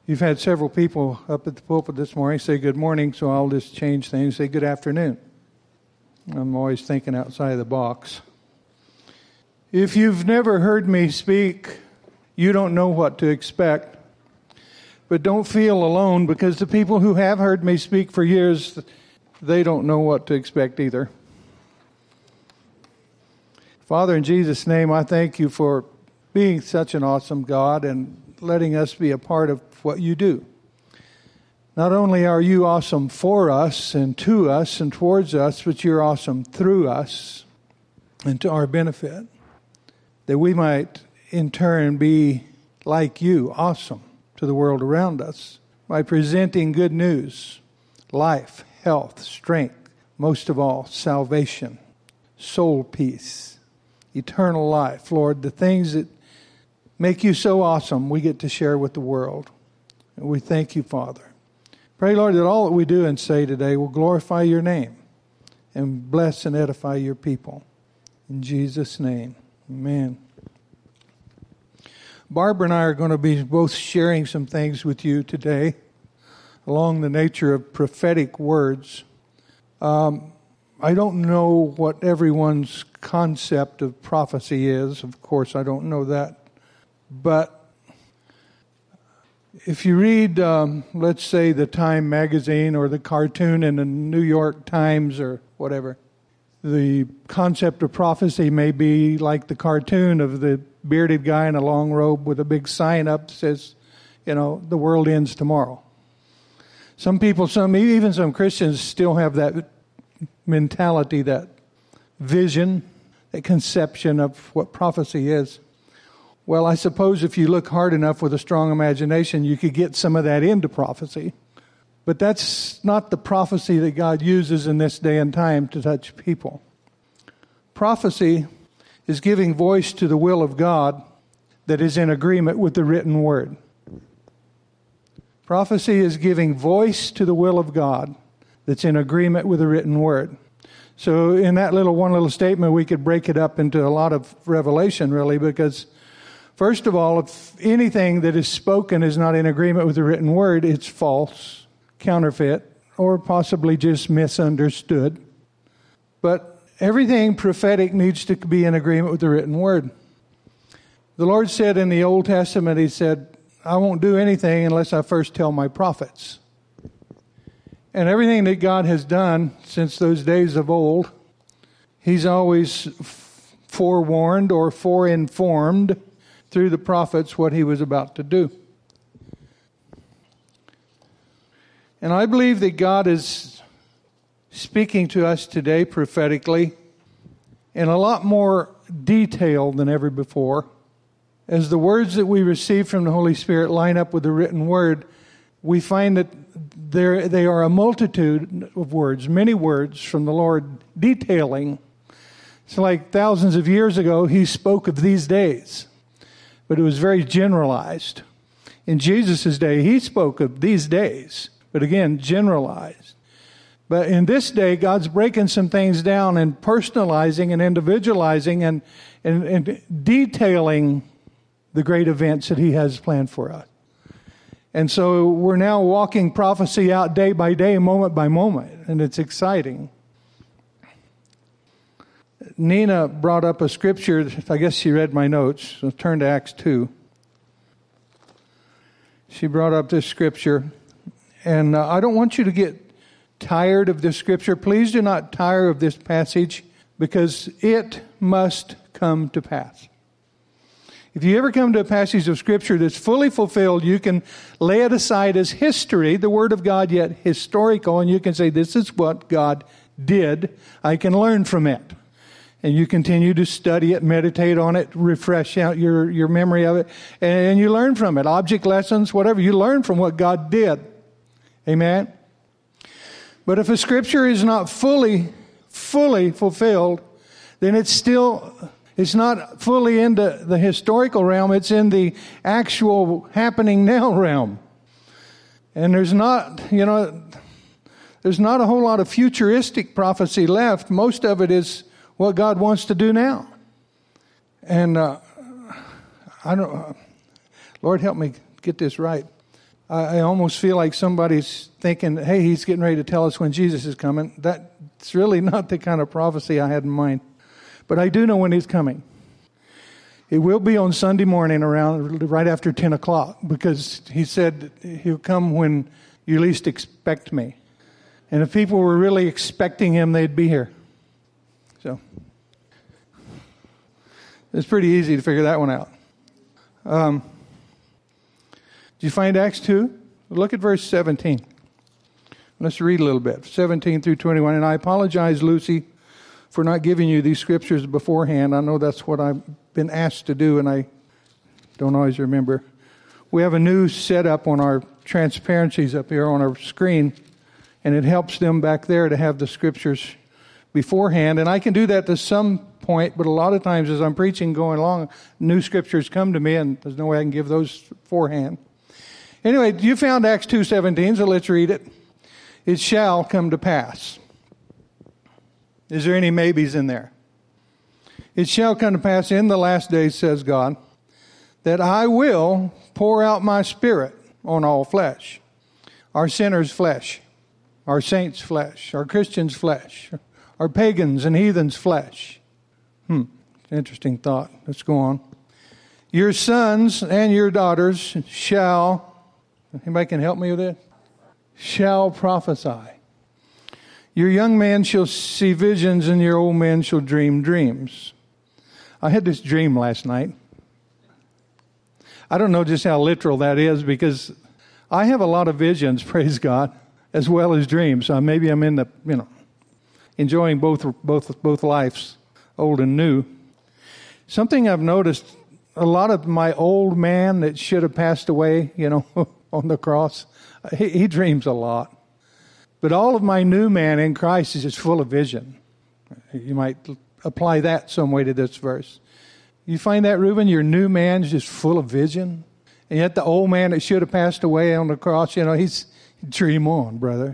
You've had several people up at the pulpit this morning say good morning, so I'll just change things, say good afternoon. I'm always thinking outside the box. If you've never heard me speak, you don't know what to expect. But don't feel alone, because the people who have heard me speak for years, they don't know what to expect either. Father, in Jesus' name, I thank you for being such an awesome God and letting us be a part of what you do. Not only are you awesome for us and to us and towards us, but you're awesome through us and to our benefit, that we might in turn be like you, awesome to the world around us by presenting good news, life, health, strength, most of all, salvation, soul peace, eternal life. Lord, the things that make you so awesome, we get to share with the world. And we thank you, Father. Pray, Lord, that all that we do and say today will glorify your name and bless and edify your people. In Jesus' name, amen. Barbara and I are going to be both sharing some things with you today along the nature of prophetic words. I don't know what everyone's concept of prophecy is. Of course, I don't know that. But if you read, let's say, the Time magazine or the cartoon in the New York Times or whatever, the concept of prophecy may be like the cartoon of the bearded guy in a long robe with a big sign up that says, the world ends tomorrow. Some people, even some Christians still have that mentality, that vision, that conception of what prophecy is. Well, I suppose if you look hard enough with a strong imagination, you could get some of that into prophecy. But that's not the prophecy that God uses in this day and time to touch people. Prophecy is giving voice to the will of God that is in agreement with the written word. Prophecy is giving voice to the will of God that's in agreement with the written word. So in that one little statement, we could break it up into a lot of revelation, really, because first of all, if anything that is spoken is not in agreement with the written word, it's false, counterfeit, or possibly just misunderstood. But everything prophetic needs to be in agreement with the written word. The Lord said in the Old Testament, He said, I won't do anything unless I first tell my prophets. And everything that God has done since those days of old, He's always forewarned or foreinformed through the prophets what He was about to do. And I believe that God is speaking to us today prophetically in a lot more detail than ever before. As the words that we receive from the Holy Spirit line up with the written word, we find that they are a multitude of words, many words from the Lord detailing. It's like thousands of years ago, He spoke of these days, but it was very generalized. In Jesus' day, He spoke of these days, but again, generalized. But in this day, God's breaking some things down and personalizing and individualizing and detailing the great events that He has planned for us. And so we're now walking prophecy out day by day, moment by moment, and it's exciting. Nina brought up a scripture. I guess she read my notes. So turn to Acts 2. She brought up this scripture. And I don't want you to get tired of this scripture. Please do not tire of this passage, because it must come to pass. If you ever come to a passage of Scripture that's fully fulfilled, you can lay it aside as history, the Word of God, yet historical, and you can say, this is what God did. I can learn from it. And you continue to study it, meditate on it, refresh out your memory of it, and you learn from it. Object lessons, whatever, you learn from what God did. Amen? But if a Scripture is not fully fulfilled, then it's not fully into the historical realm. It's in the actual happening now realm. And there's not a whole lot of futuristic prophecy left. Most of it is what God wants to do now. And Lord help me get this right. I almost feel like somebody's thinking, hey, he's getting ready to tell us when Jesus is coming. That's really not the kind of prophecy I had in mind. But I do know when he's coming. It will be on Sunday morning around right after 10 o'clock because he said he'll come when you least expect me. And if people were really expecting him, they'd be here. So it's pretty easy to figure that one out. Did you find Acts 2? Look at verse 17. Let's read a little bit, 17 through 21. And I apologize, Lucy, for not giving you these scriptures beforehand. I know that's what I've been asked to do, and I don't always remember. We have a new setup on our transparencies up here on our screen, and it helps them back there to have the scriptures beforehand. And I can do that to some point, but a lot of times as I'm preaching going along, new scriptures come to me, and there's no way I can give those beforehand. Anyway, you found Acts 2:17, so let's read it. It shall come to pass. Is there any maybes in there? It shall come to pass in the last days, says God, that I will pour out my Spirit on all flesh. Our sinners' flesh, our saints' flesh, our Christians' flesh, our pagans' and heathens' flesh. Interesting thought. Let's go on. Your sons and your daughters shall, anybody can help me with this? Shall prophesy. Your young man shall see visions, and your old man shall dream dreams. I had this dream last night. I don't know just how literal that is because I have a lot of visions, praise God, as well as dreams. So maybe I'm in the, enjoying both lives, old and new. Something I've noticed, a lot of my old man that should have passed away, on the cross, he dreams a lot. But all of my new man in Christ is just full of vision. You might apply that some way to this verse. You find that, Reuben? Your new man is just full of vision. And yet the old man that should have passed away on the cross, he's dream on, brother.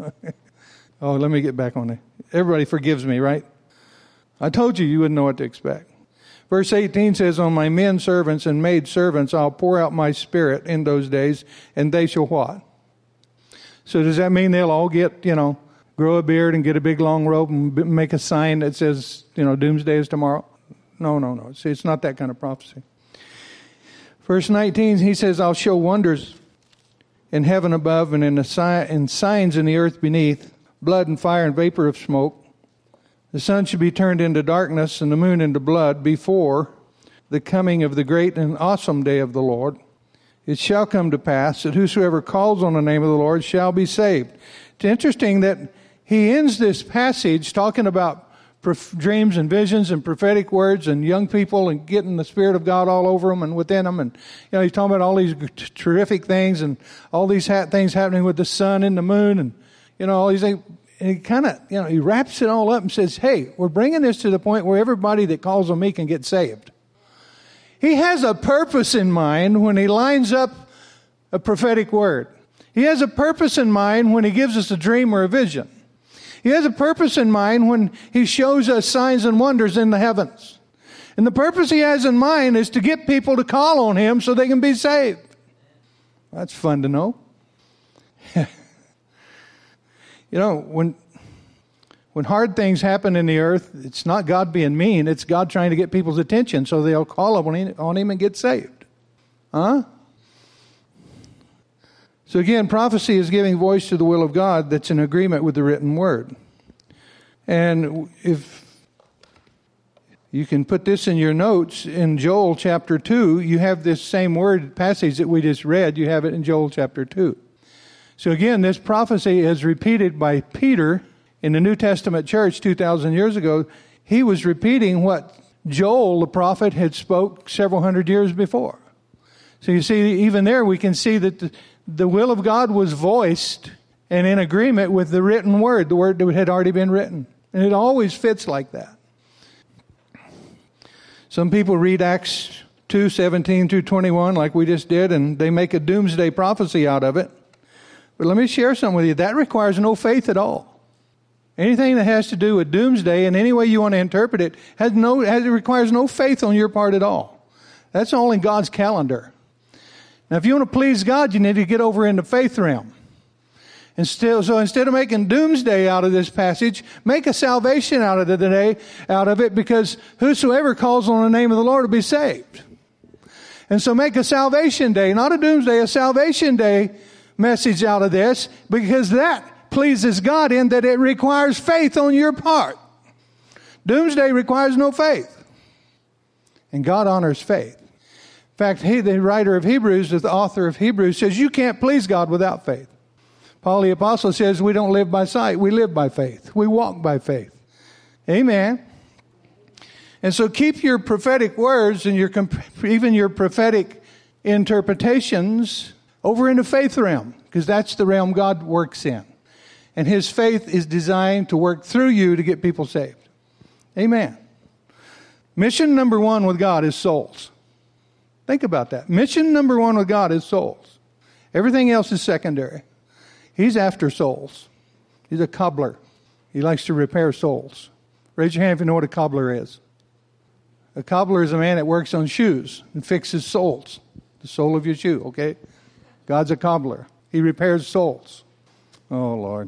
Oh, let me get back on it. Everybody forgives me, right? I told you wouldn't know what to expect. Verse 18 says, on my men servants and maid servants I'll pour out my Spirit in those days, and they shall what? So does that mean they'll all get, grow a beard and get a big long robe and make a sign that says, doomsday is tomorrow? No. See, it's not that kind of prophecy. Verse 19, he says, I'll show wonders in heaven above and in signs in the earth beneath, blood and fire and vapor of smoke. The sun should be turned into darkness and the moon into blood before the coming of the great and awesome day of the Lord. It shall come to pass that whosoever calls on the name of the Lord shall be saved. It's interesting that he ends this passage talking about dreams and visions and prophetic words and young people and getting the Spirit of God all over them and within them. And, he's talking about all these terrific things and all these things happening with the sun and the moon and, all these things. And he kind of, he wraps it all up and says, hey, we're bringing this to the point where everybody that calls on me can get saved. He has a purpose in mind when he lines up a prophetic word. He has a purpose in mind when he gives us a dream or a vision. He has a purpose in mind when he shows us signs and wonders in the heavens. And the purpose he has in mind is to get people to call on him so they can be saved. That's fun to know. When hard things happen in the earth, it's not God being mean, it's God trying to get people's attention so they'll call on him and get saved. So again, prophecy is giving voice to the will of God that's in agreement with the written word. And if you can put this in your notes, in Joel chapter 2, you have this same word passage that we just read, you have it in Joel chapter 2. So again, this prophecy is repeated by Peter in the New Testament church 2,000 years ago. He was repeating what Joel, the prophet, had spoke several hundred years before. So you see, even there we can see that the will of God was voiced and in agreement with the written word, the word that had already been written. And it always fits like that. Some people read Acts 2:17 through 21 like we just did, and they make a doomsday prophecy out of it. But let me share something with you. That requires no faith at all. Anything that has to do with doomsday in any way you want to interpret it, it requires no faith on your part at all. That's all in God's calendar. Now, if you want to please God, you need to get over in the faith realm. So instead of making doomsday out of this passage, make a salvation out of it, because whosoever calls on the name of the Lord will be saved. And so make a salvation day, not a doomsday, a salvation day message out of this, because that pleases God in that it requires faith on your part. Doomsday requires no faith. And God honors faith. In fact, the writer of Hebrews, the author of Hebrews, says you can't please God without faith. Paul the Apostle says we don't live by sight, we live by faith. We walk by faith. Amen. And so keep your prophetic words and even your prophetic interpretations over in the faith realm, because that's the realm God works in. And His faith is designed to work through you to get people saved. Amen. Mission number one with God is souls. Think about that. Mission number one with God is souls. Everything else is secondary. He's after souls. He's a cobbler. He likes to repair souls. Raise your hand if you know what a cobbler is. A cobbler is a man that works on shoes and fixes soles. The sole of your shoe, okay? God's a cobbler. He repairs souls. Oh, Lord.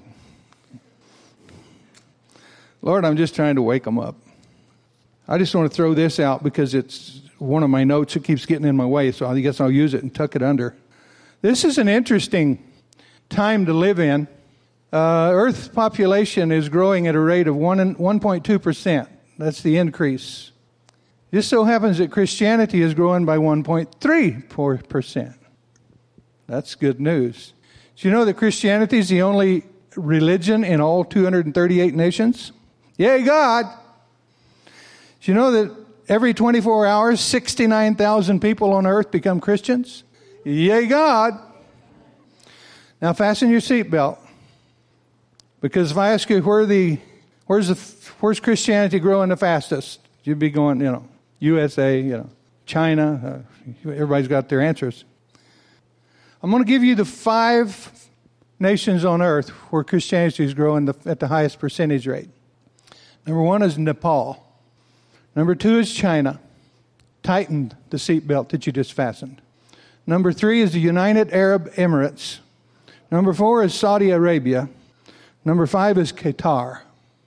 Lord, I'm just trying to wake them up. I just want to throw this out because it's one of my notes that keeps getting in my way, so I guess I'll use it and tuck it under. This is an interesting time to live in. Earth's population is growing at a rate of 1.2%. That's the increase. Just so happens that Christianity is growing by 1.3%. That's good news. Do you know that Christianity is the only religion in all 238 nations? Yay, God! Do you know that every 24 hours, 69,000 people on earth become Christians? Yay, God! Now fasten your seatbelt, because if I ask you where's Christianity growing the fastest, you'd be going, USA, China. Everybody's got their answers. I'm going to give you the 5 nations on earth where Christianity is growing at the highest percentage rate. Number 1 is Nepal. Number 2 is China. Tighten the seatbelt that you just fastened. Number 3 is the United Arab Emirates. Number 4 is Saudi Arabia. Number 5 is Qatar.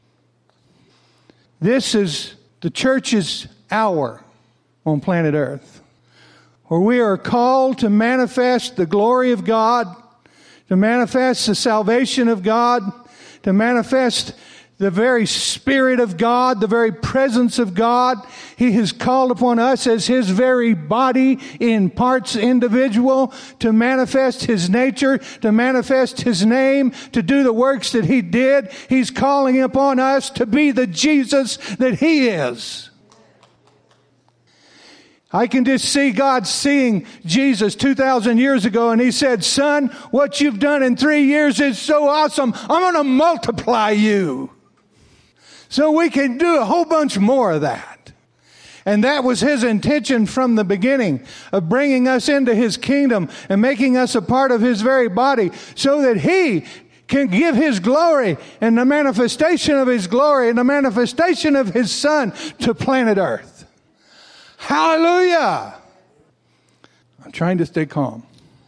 This is the church's hour on planet Earth, where we are called to manifest the glory of God, to manifest the salvation of God, to manifest the very Spirit of God, the very presence of God. He has called upon us as His very body in parts individual to manifest His nature, to manifest His name, to do the works that He did. He's calling upon us to be the Jesus that He is. I can just see God seeing Jesus 2,000 years ago, and He said, "Son, what you've done in 3 years is so awesome. I'm going to multiply you so we can do a whole bunch more of that." And that was His intention from the beginning, of bringing us into His kingdom and making us a part of His very body, so that He can give His glory and the manifestation of His glory and the manifestation of His Son to planet Earth. Hallelujah! I'm trying to stay calm.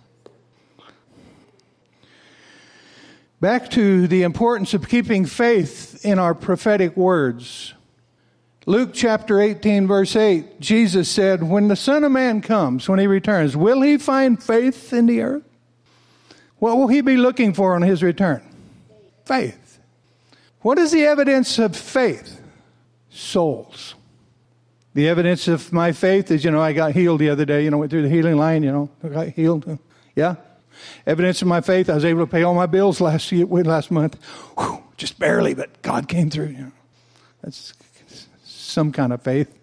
Back to the importance of keeping faith in our prophetic words. Luke chapter 18, verse 8, Jesus said, "When the Son of Man comes, when He returns, will He find faith in the earth?" What will He be looking for on His return? Faith. What is the evidence of faith? Souls. The evidence of my faith is, I got healed the other day, went through the healing line, I got healed. Yeah. Evidence of my faith, I was able to pay all my bills last month. Whew, just barely, but God came through. That's some kind of faith.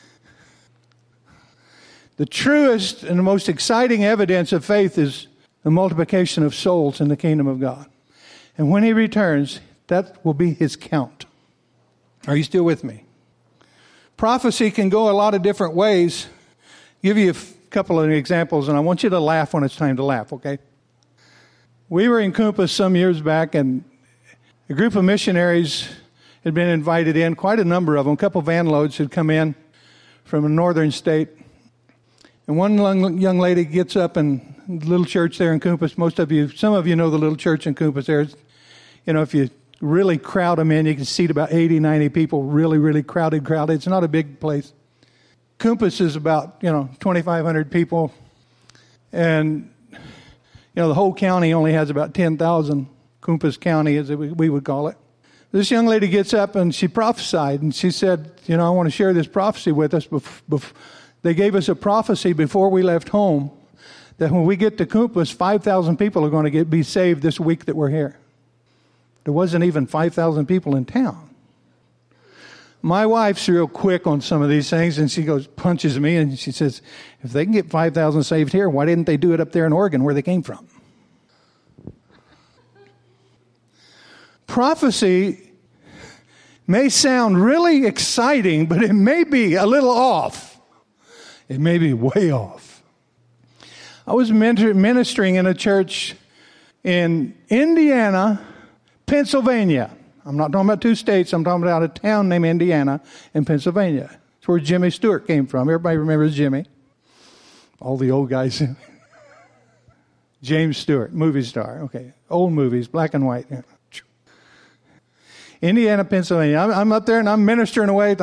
The truest and the most exciting evidence of faith is the multiplication of souls in the kingdom of God. And when He returns, that will be His count. Are you still with me? Prophecy can go a lot of different ways. I'll give you a couple of examples, and I want you to laugh when it's time to laugh, okay? We were in Compass some years back, and a group of missionaries had been invited in, quite a number of them. A couple van loads had come in from a northern state. And one young lady gets up in the little church there in Compass. Some of you know the little church in Compass there. If you really crowd them in, you can seat about 80, 90 people, really, really crowded. It's not a big place. Compass is about, 2,500 people. And, the whole county only has about 10,000. Compass County, as we would call it. This young lady gets up and she prophesied. And she said, I want to share this prophecy with us. They gave us a prophecy before we left home that when we get to Compass, 5,000 people are going to be saved this week that we're here. There wasn't even 5,000 people in town. My wife's real quick on some of these things, and she punches me, and she says, if they can get 5,000 saved here, why didn't they do it up there in Oregon where they came from? Prophecy may sound really exciting, but it may be a little off. It may be way off. I was ministering in a church in Indiana, Pennsylvania. I'm not talking about two states. I'm talking about a town named Indiana in Pennsylvania. It's where Jimmy Stewart came from. Everybody remembers Jimmy. All the old guys. James Stewart, movie star. Okay, old movies, black and white. Indiana, Pennsylvania. I'm up there and I'm ministering away.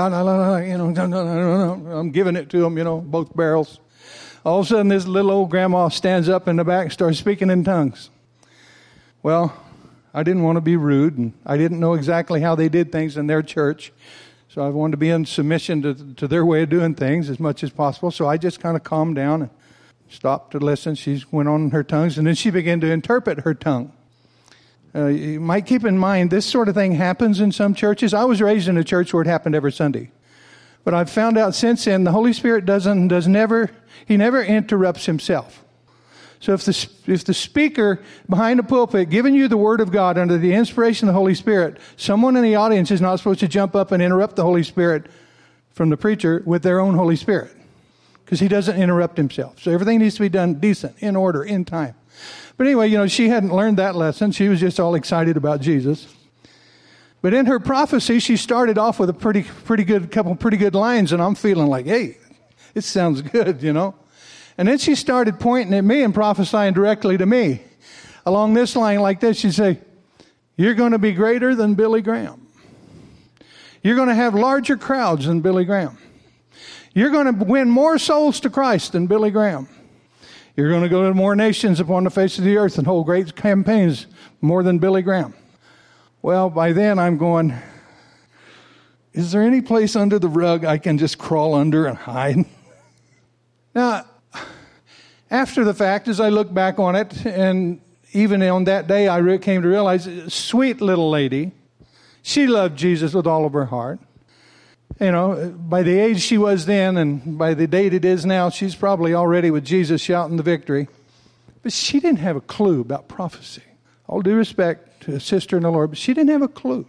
I'm giving it to them, both barrels. All of a sudden, this little old grandma stands up in the back and starts speaking in tongues. Well, I didn't want to be rude, and I didn't know exactly how they did things in their church. So I wanted to be in submission to their way of doing things as much as possible. So I just kind of calmed down and stopped to listen. She went on in her tongues, and then she began to interpret her tongue. You might keep in mind, this sort of thing happens in some churches. I was raised in a church where it happened every Sunday. But I've found out since then, the Holy Spirit He never interrupts Himself. So if the speaker behind the pulpit giving you the Word of God under the inspiration of the Holy Spirit, someone in the audience is not supposed to jump up and interrupt the Holy Spirit from the preacher with their own Holy Spirit. Because He doesn't interrupt Himself. So everything needs to be done decent, in order, in time. But anyway, she hadn't learned that lesson. She was just all excited about Jesus. But in her prophecy, she started off with a pretty good lines, and I'm feeling like, hey, it sounds good, And then she started pointing at me and prophesying directly to me. Along this line like this, she'd say, you're going to be greater than Billy Graham. You're going to have larger crowds than Billy Graham. You're going to win more souls to Christ than Billy Graham. You're going to go to more nations upon the face of the earth and hold great campaigns more than Billy Graham. Well, by then I'm going, is there any place under the rug I can just crawl under and hide? Now, after the fact, as I look back on it, and even on that day, I came to realize, sweet little lady, she loved Jesus with all of her heart. By the age she was then and by the date it is now, she's probably already with Jesus shouting the victory. But she didn't have a clue about prophecy. All due respect to a sister in the Lord, but she didn't have a clue.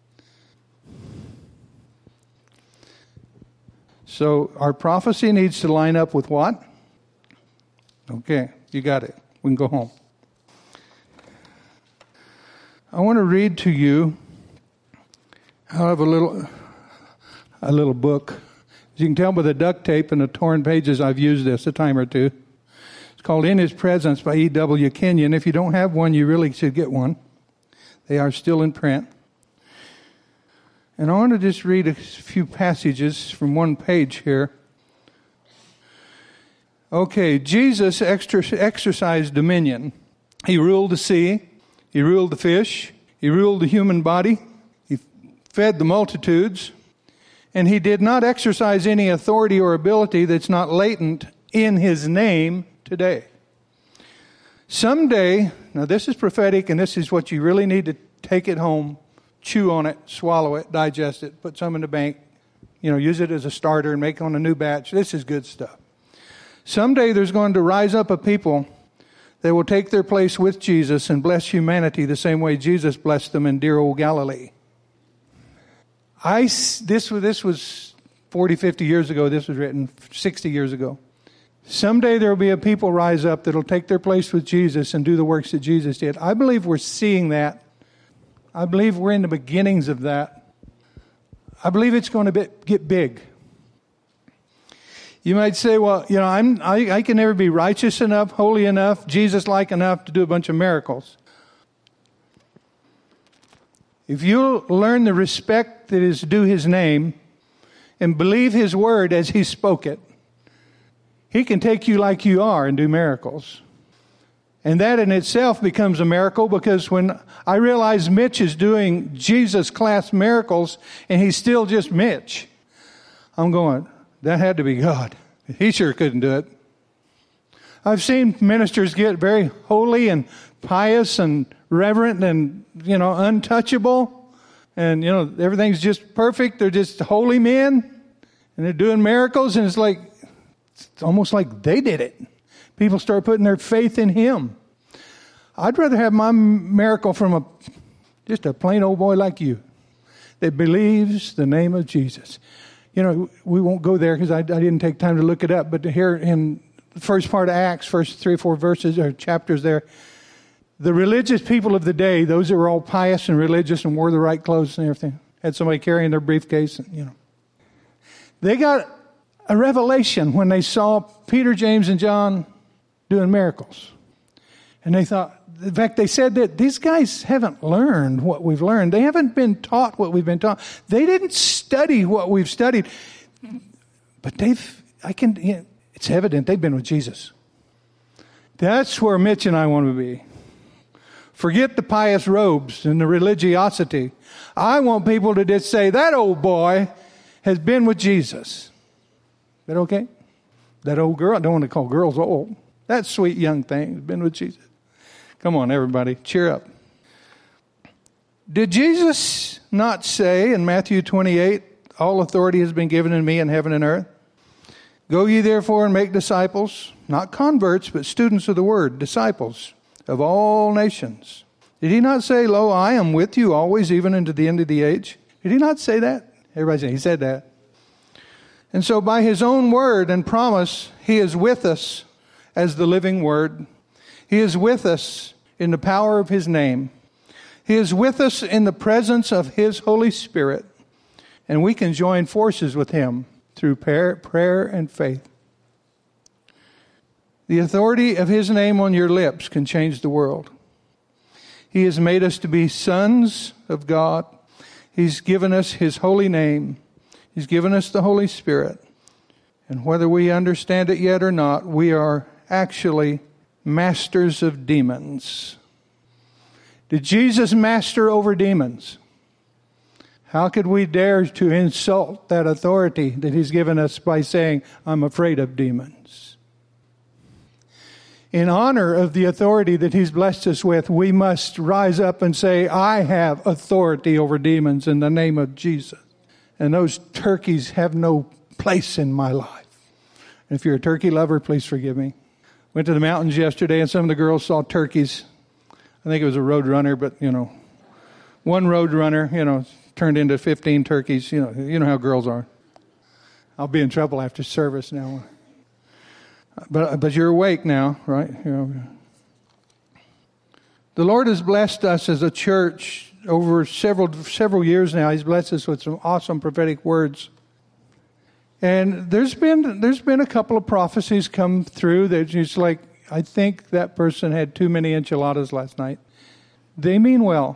So our prophecy needs to line up with what? Okay, you got it. We can go home. I want to read to you out of a little book. As you can tell by the duct tape and the torn pages, I've used this a time or two. It's called In His Presence by E.W. Kenyon. If you don't have one, you really should get one. They are still in print. And I want to just read a few passages from one page here. Okay, Jesus exercised dominion. He ruled the sea. He ruled the fish. He ruled the human body. He fed the multitudes. And He did not exercise any authority or ability that's not latent in His name today. Someday, now this is prophetic, and this is what you really need to take it home, chew on it, swallow it, digest it, put some in the bank, use it as a starter and make on a new batch. This is good stuff. Someday there's going to rise up a people that will take their place with Jesus and bless humanity the same way Jesus blessed them in dear old Galilee. This was 40, 50 years ago. This was written 60 years ago. Someday there will be a people rise up that will take their place with Jesus and do the works that Jesus did. I believe we're seeing that. I believe we're in the beginnings of that. I believe it's going to get big. You might say, well, I can never be righteous enough, holy enough, Jesus-like enough to do a bunch of miracles. If you learn the respect that is due his name and believe his word as he spoke it, he can take you like you are and do miracles. And that in itself becomes a miracle, because when I realize Mitch is doing Jesus-class miracles and he's still just Mitch, I'm going, that had to be God. He sure couldn't do it. I've seen ministers get very holy and pious and reverent and, untouchable. And, everything's just perfect. They're just holy men. And they're doing miracles. And it's almost like they did it. People start putting their faith in him. I'd rather have my miracle from just a plain old boy like you that believes the name of Jesus. We won't go there because I didn't take time to look it up. But here in the first part of Acts, first 3 or 4 verses or chapters there, the religious people of the day, those that were all pious and religious and wore the right clothes and everything, had somebody carrying their briefcase, they got a revelation when they saw Peter, James, and John doing miracles. And they thought, in fact, they said that these guys haven't learned what we've learned. They haven't been taught what we've been taught. They didn't study what we've studied. But it's evident they've been with Jesus. That's where Mitch and I want to be. Forget the pious robes and the religiosity. I want people to just say, that old boy has been with Jesus. Is that okay? That old girl, I don't want to call girls old. That sweet young thing has been with Jesus. Come on, everybody, cheer up. Did Jesus not say in Matthew 28, all authority has been given to me in heaven and earth? Go ye therefore and make disciples, not converts, but students of the word, disciples of all nations. Did he not say, lo, I am with you always, even into the end of the age? Did he not say that? Everybody say, he said that. And so by his own word and promise, he is with us as the living word. He is with us in the power of his name. He is with us in the presence of his Holy Spirit. And we can join forces with him through prayer and faith. The authority of his name on your lips can change the world. He has made us to be sons of God. He's given us his holy name. He's given us the Holy Spirit. And whether we understand it yet or not, we are actually masters of demons. Did Jesus master over demons? How could we dare to insult that authority that he's given us by saying, I'm afraid of demons? In honor of the authority that he's blessed us with, we must rise up and say, I have authority over demons in the name of Jesus. And those turkeys have no place in my life. And if you're a turkey lover, please forgive me. Went to the mountains yesterday and some of the girls saw turkeys. I think it was a road runner, but, one road runner, turned into 15 turkeys. You know how girls are. I'll be in trouble after service now. But you're awake now, right? The Lord has blessed us as a church over several years now. He's blessed us with some awesome prophetic words. And there's been a couple of prophecies come through that just like, I think that person had too many enchiladas last night. They mean well.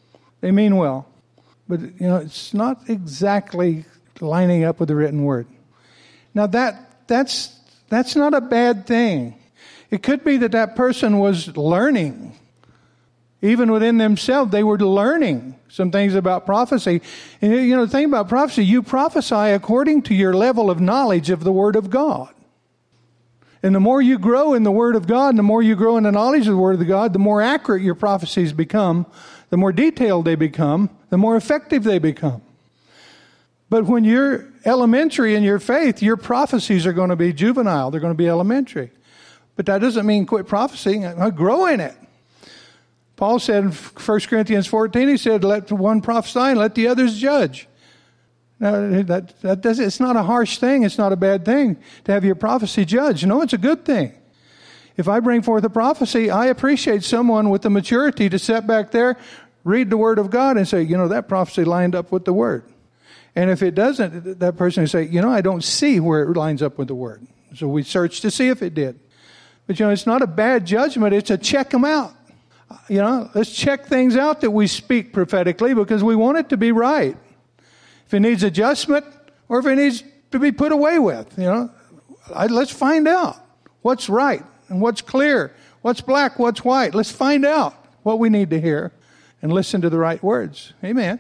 But, it's not exactly lining up with the written word. Now that's not a bad thing. It could be that person was learning. Even within themselves, they were learning some things about prophecy. And, the thing about prophecy, you prophesy according to your level of knowledge of the Word of God. And the more you grow in the Word of God, and the more you grow in the knowledge of the Word of God, the more accurate your prophecies become, the more detailed they become, the more effective they become. But when you're elementary in your faith, your prophecies are going to be juvenile. They're going to be elementary. But that doesn't mean quit prophesying. Grow in it. Paul said in 1 Corinthians 14, he said, let one prophesy and let the others judge. Now, it's not a harsh thing. It's not a bad thing to have your prophecy judged. No, it's a good thing. If I bring forth a prophecy, I appreciate someone with the maturity to sit back there, read the Word of God and say, that prophecy lined up with the Word. And if it doesn't, that person will say, I don't see where it lines up with the Word. So we search to see if it did. But, it's not a bad judgment. It's a check them out. Let's check things out that we speak prophetically because we want it to be right. If it needs adjustment or if it needs to be put away with, let's find out what's right and what's clear, what's black, what's white. Let's find out what we need to hear and listen to the right words. Amen.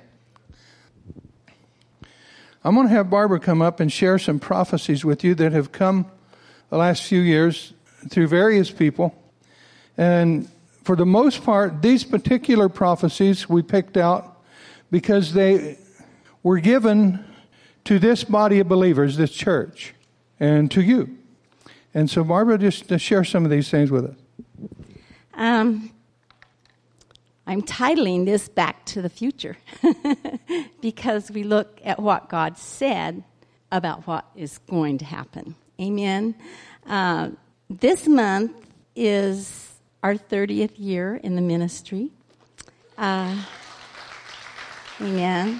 I'm going to have Barbara come up and share some prophecies with you that have come the last few years through various people. And for the most part, these particular prophecies we picked out because they were given to this body of believers, this church, and to you. And so, Barbara, just to share some of these things with us. I'm titling this Back to the Future because we look at what God said about what is going to happen. Amen. This month is our 30th year in the ministry. Amen.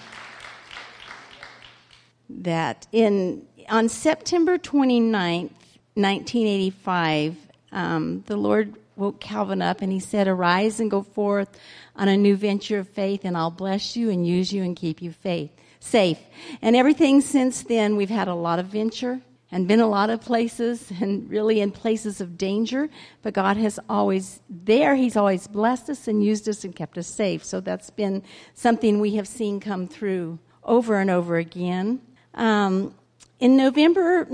That on September 29th, 1985, the Lord woke Calvin up and he said, "Arise and go forth on a new venture of faith, and I'll bless you and use you and keep you safe." And everything since then, we've had a lot of venture and been a lot of places and really in places of danger. But God has always there. He's always blessed us and used us and kept us safe. So that's been something we have seen come through over and over again. In November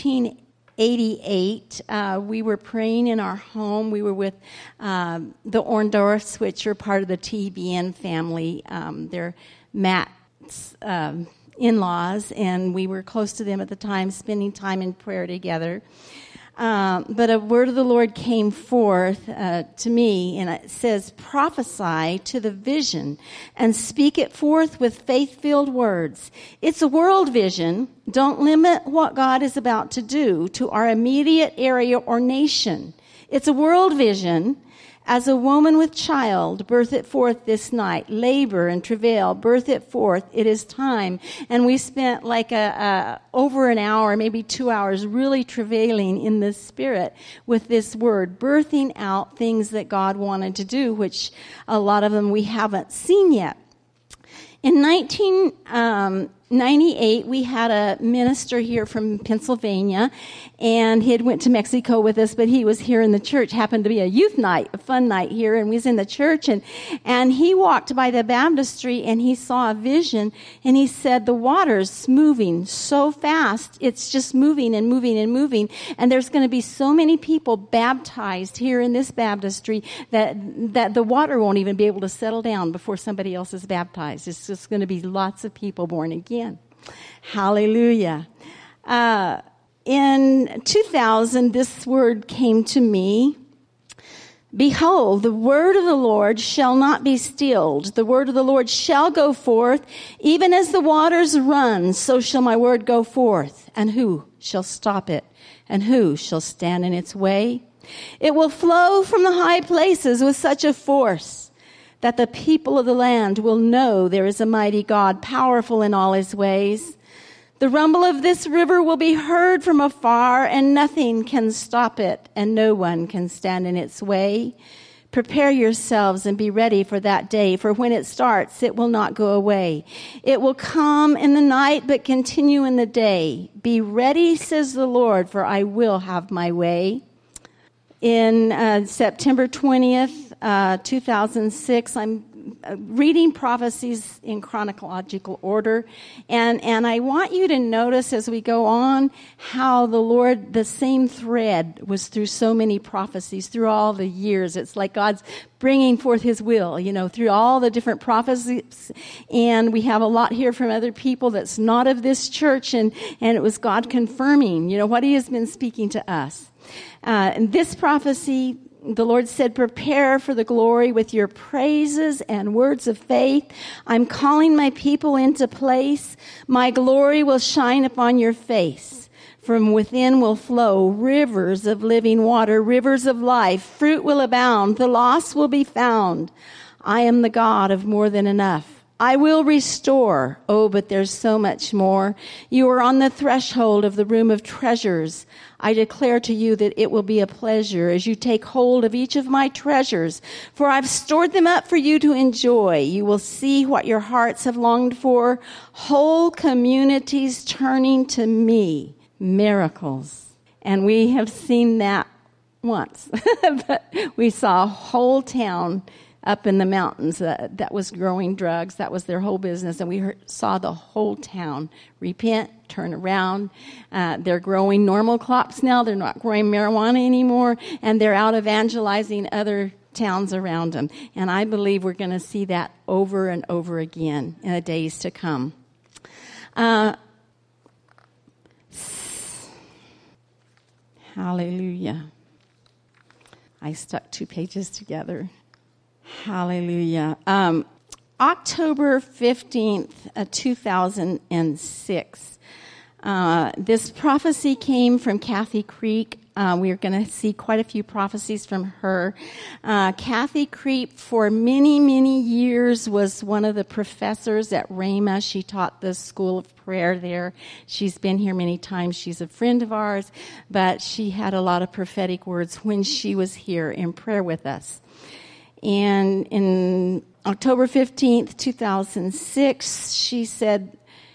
1988, we were praying in our home. We were with the Orndorffs, which are part of the TBN family. They're Matt's in-laws, and we were close to them at the time, spending time in prayer together. But a word of the Lord came forth to me, and it says, "Prophesy to the vision and speak it forth with faith-filled words." It's a world vision. Don't limit what God is about to do to our immediate area or nation. It's a world vision. As a woman with child, birth it forth this night. Labor and travail, birth it forth. It is time. And we spent like over an hour, maybe 2 hours, really travailing in the Spirit with this word, birthing out things that God wanted to do, which a lot of them we haven't seen yet. In 1998, we had a minister here from Pennsylvania, and he had went to Mexico with us, but he was here in the church. Happened to be a youth night, a fun night here, and we was in the church, and he walked by the baptistry, and he saw a vision, and he said, "The water's moving so fast, it's just moving and moving and moving, and there's going to be so many people baptized here in this baptistry that the water won't even be able to settle down before somebody else is baptized. It's just going to be lots of people born again." Hallelujah. In 2000, this word came to me. "Behold, the word of the Lord shall not be stilled. The word of the Lord shall go forth. Even as the waters run, so shall my word go forth. And who shall stop it? And who shall stand in its way? It will flow from the high places with such a force that the people of the land will know there is a mighty God, powerful in all his ways. The rumble of this river will be heard from afar, and nothing can stop it, and no one can stand in its way. Prepare yourselves and be ready for that day, for when it starts, it will not go away. It will come in the night, but continue in the day. Be ready, says the Lord, for I will have my way." In September 20th, 2006, I'm reading prophecies in chronological order, and I want you to notice as we go on how the Lord, the same thread was through so many prophecies through all the years. It's like God's bringing forth his will, through all the different prophecies. And we have a lot here from other people that's not of this church, and it was God confirming, what he has been speaking to us. And this prophecy, the Lord said, "Prepare for the glory with your praises and words of faith. I'm calling my people into place. My glory will shine upon your face. From within will flow rivers of living water, rivers of life. Fruit will abound. The lost will be found. I am the God of more than enough. I will restore. Oh, but there's so much more. You are on the threshold of the room of treasures. I declare to you that it will be a pleasure as you take hold of each of my treasures, for I've stored them up for you to enjoy. You will see what your hearts have longed for, whole communities turning to me, miracles. And we have seen that once. But we saw a whole town up in the mountains that was growing drugs. That was their whole business. And we saw the whole town repent, turn around. They're growing normal crops now. They're not growing marijuana anymore. And they're out evangelizing other towns around them. And I believe we're going to see that over and over again in the days to come. Hallelujah. I stuck 2 pages together. Hallelujah. October 15th, 2006. This prophecy came from Kathy Creek. We are going to see quite a few prophecies from her. Kathy Creek, for many, many years, was one of the professors at Rhema. She taught the School of Prayer there. She's been here many times. She's a friend of ours, but she had a lot of prophetic words when she was here in prayer with us. And in October 15th, 2006, she said,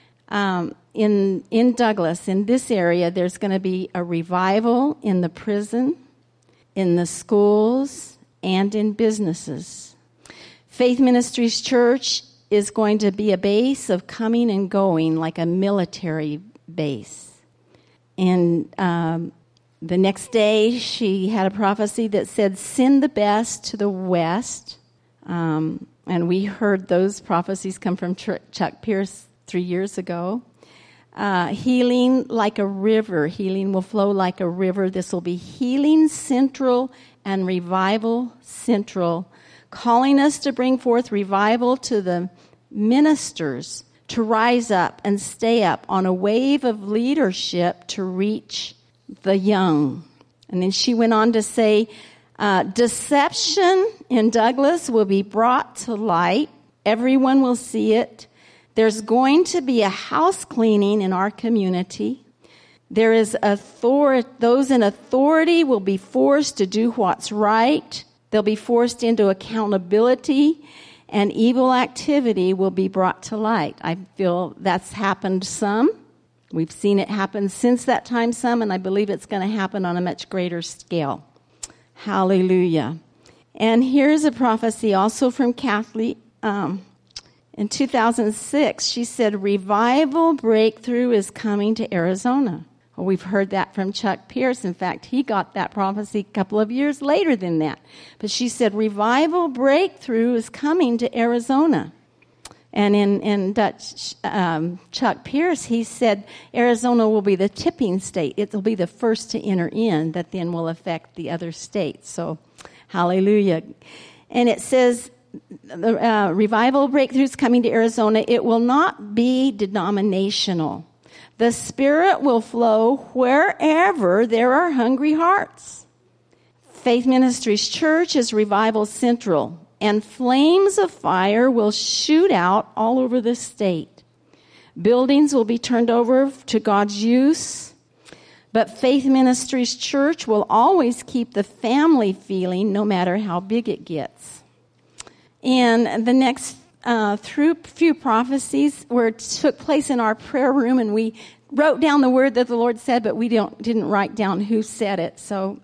in Douglas, in this area, there's going to be a revival in the prison, in the schools, and in businesses. Faith Ministries Church is going to be a base of coming and going, like a military base. And the next day, she had a prophecy that said, send the best to the west. And we heard those prophecies come from Chuck Pierce 3 years ago. Healing like a river. Healing will flow like a river. This will be Healing Central and Revival Central, calling us to bring forth revival to the ministers to rise up and stay up on a wave of leadership to reach the young. And then she went on to say, deception in Douglas will be brought to light. Everyone will see it. There's going to be a house cleaning in our community. There is those in authority will be forced to do what's right. They'll be forced into accountability, and evil activity will be brought to light. I feel that's happened some. We've seen it happen since that time some, and I believe it's going to happen on a much greater scale. Hallelujah. And here's a prophecy also from Kathleen. In 2006, she said, revival breakthrough is coming to Arizona. Well, we've heard that from Chuck Pierce. In fact, he got that prophecy a couple of years later than that. But she said, revival breakthrough is coming to Arizona. And in Dutch, Chuck Pierce, he said, Arizona will be the tipping state. It will be the first to enter in that then will affect the other states. So, hallelujah. And it says, the revival breakthroughs coming to Arizona, it will not be denominational. The Spirit will flow wherever there are hungry hearts. Faith Ministries Church is Revival Central, and flames of fire will shoot out all over the state. Buildings will be turned over to God's use, but Faith Ministries Church will always keep the family feeling no matter how big it gets. And the next few prophecies took place in our prayer room, and we wrote down the word that the Lord said, but we didn't write down who said it. So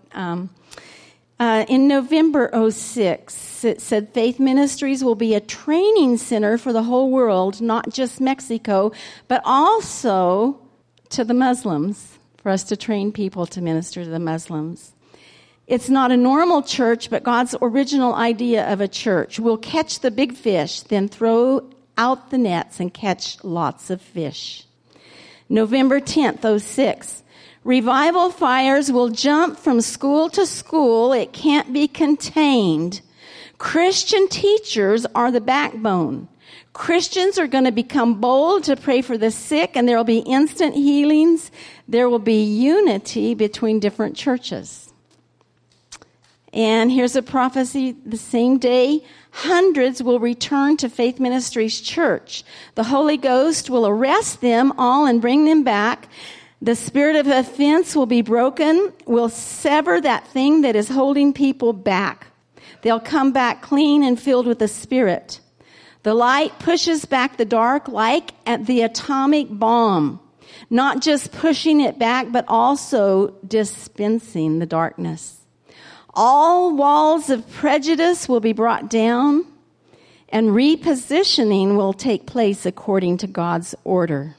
in November 2006, it said Faith Ministries will be a training center for the whole world, not just Mexico, but also to the Muslims, for us to train people to minister to the Muslims. It's not a normal church, but God's original idea of a church. We'll catch the big fish, then throw out the nets and catch lots of fish. November 10th, 2006. Revival fires will jump from school to school. It can't be contained. Christian teachers are the backbone. Christians are going to become bold to pray for the sick, and there will be instant healings. There will be unity between different churches. And here's a prophecy. The same day, hundreds will return to Faith Ministries Church. The Holy Ghost will arrest them all and bring them back. The spirit of offense will be broken, will sever that thing that is holding people back. They'll come back clean and filled with the Spirit. The light pushes back the dark like at the atomic bomb, not just pushing it back, but also dispensing the darkness. All walls of prejudice will be brought down, and repositioning will take place according to God's order.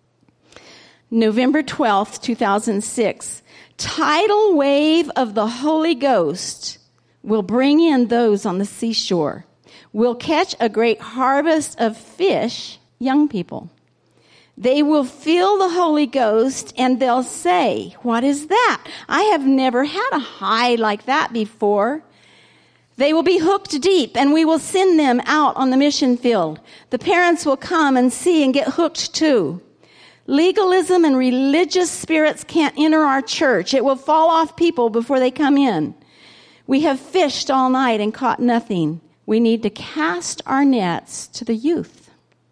November 12th, 2006, tidal wave of the Holy Ghost will bring in those on the seashore. We'll catch a great harvest of fish, young people. They will feel the Holy Ghost and they'll say, "What is that? I have never had a high like that before." They will be hooked deep and we will send them out on the mission field. The parents will come and see and get hooked too. Legalism and religious spirits can't enter our church. It will fall off people before they come in. We have fished all night and caught nothing. We need to cast our nets to the youth.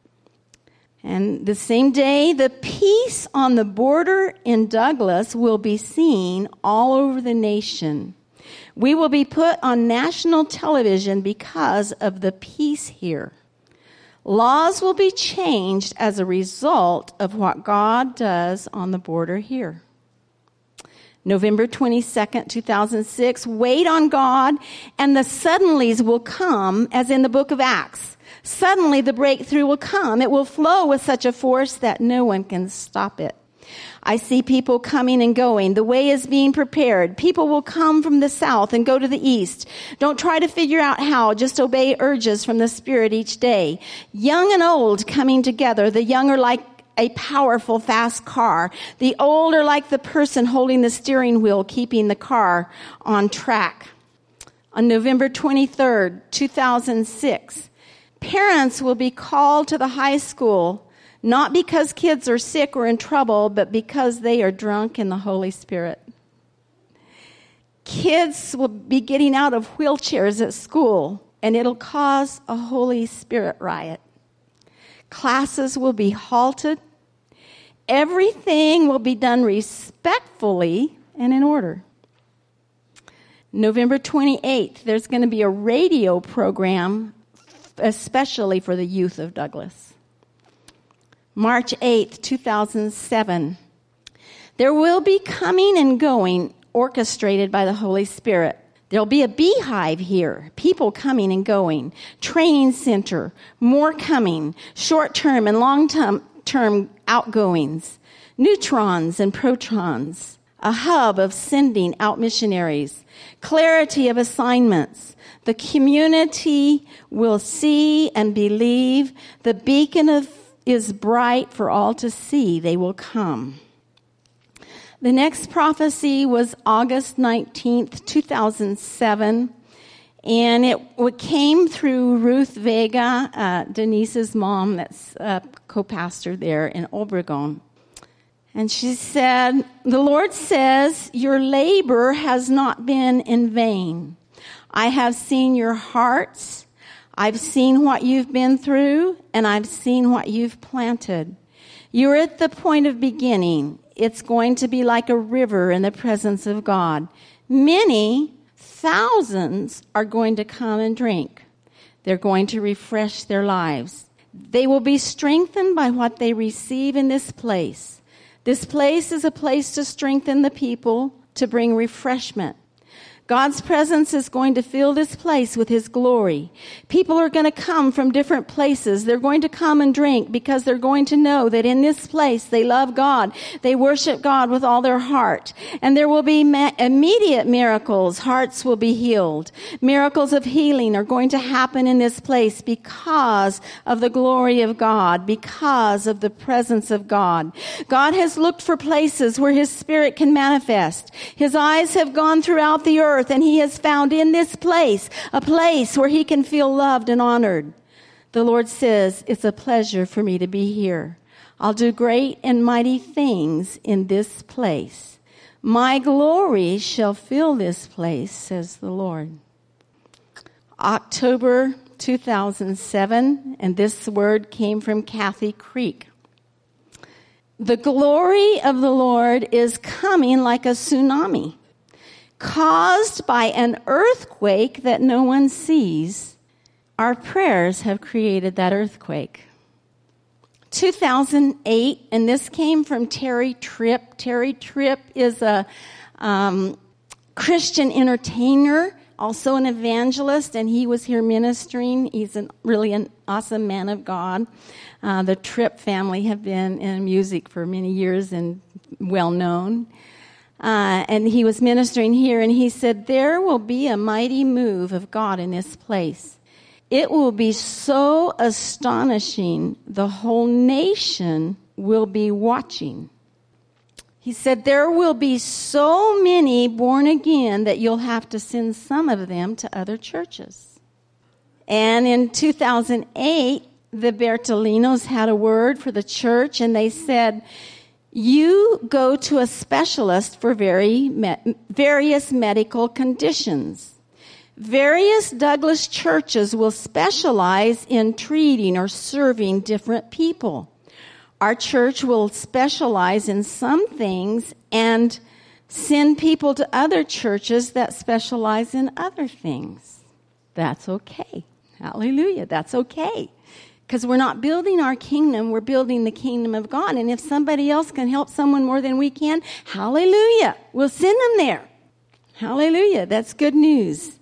And the same day, the peace on the border in Douglas will be seen all over the nation. We will be put on national television because of the peace here. Laws will be changed as a result of what God does on the border here. November 22nd, 2006, wait on God, and the suddenlies will come, as in the book of Acts. Suddenly the breakthrough will come. It will flow with such a force that no one can stop it. I see people coming and going. The way is being prepared. People will come from the south and go to the east. Don't try to figure out how. Just obey urges from the Spirit each day. Young and old coming together. The young are like a powerful, fast car. The old are like the person holding the steering wheel, keeping the car on track. On November 23rd, 2006, parents will be called to the high school, not because kids are sick or in trouble, but because they are drunk in the Holy Spirit. Kids will be getting out of wheelchairs at school, and it'll cause a Holy Spirit riot. Classes will be halted. Everything will be done respectfully and in order. November 28th, there's going to be a radio program especially for the youth of Douglas. March 8th, 2007. There will be coming and going orchestrated by the Holy Spirit. There'll be a beehive here, people coming and going, training center, more coming, short-term and long-term outgoings, neutrons and protons, a hub of sending out missionaries, clarity of assignments. The community will see and believe. The beacon is bright for all to see. They will come. The next prophecy was August 19th, 2007, and it came through Ruth Vega, Denise's mom, that's a co-pastor there in Obregon. And she said, "The Lord says, your labor has not been in vain. I have seen your hearts. I've seen what you've been through, and I've seen what you've planted. You're at the point of beginning. It's going to be like a river in the presence of God. Many, thousands, are going to come and drink. They're going to refresh their lives. They will be strengthened by what they receive in this place. This place is a place to strengthen the people, to bring refreshment. God's presence is going to fill this place with His glory. People are going to come from different places. They're going to come and drink because they're going to know that in this place they love God. They worship God with all their heart. And there will be immediate miracles. Hearts will be healed. Miracles of healing are going to happen in this place because of the glory of God, because of the presence of God. God has looked for places where His Spirit can manifest. His eyes have gone throughout the earth, and He has found in this place a place where He can feel loved and honored. The Lord says, it's a pleasure for me to be here. I'll do great and mighty things in this place. My glory shall fill this place, says the Lord. October 2007, and this word came from Kathy Creek. The glory of the Lord is coming like a tsunami, caused by an earthquake that no one sees. Our prayers have created that earthquake. 2008, and this came from Terry Tripp. Terry Tripp is a Christian entertainer, also an evangelist, and he was here ministering. He's really an awesome man of God. The Tripp family have been in music for many years and well known. And he was ministering here, and he said, there will be a mighty move of God in this place. It will be so astonishing, the whole nation will be watching. He said, there will be so many born again that you'll have to send some of them to other churches. And in 2008, the Bertolinos had a word for the church, and they said, you go to a specialist for various medical conditions. Various Douglas churches will specialize in treating or serving different people. Our church will specialize in some things and send people to other churches that specialize in other things. That's okay. Hallelujah. That's okay. Because we're not building our kingdom, we're building the kingdom of God. And if somebody else can help someone more than we can, hallelujah. We'll send them there. Hallelujah. That's good news.